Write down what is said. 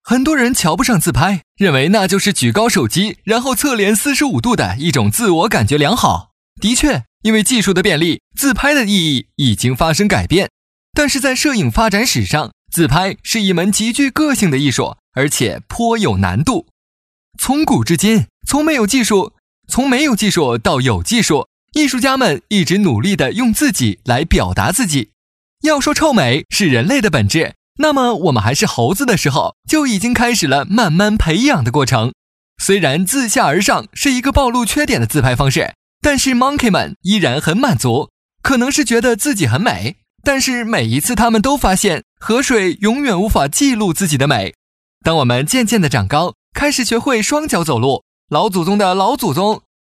很多人瞧不上自拍，认为那就是举高手机，然后侧脸45度的一种自我感觉良好。的确，因为技术的便利，自拍的意义已经发生改变。但是在摄影发展史上，自拍是一门极具个性的艺术，而且颇有难度。从古至今，从没有技术到有技术，艺术家们一直努力地用自己来表达自己。要说臭美是人类的本质，那么我们还是猴子的时候，就已经开始了慢慢培养的过程。虽然自下而上是一个暴露缺点的自拍方式，但是 monkey 们依然很满足，可能是觉得自己很美，但是每一次他们都发现河水永远无法记录自己的美。当我们渐渐地长高，开始学会双脚走路，老祖宗的老祖宗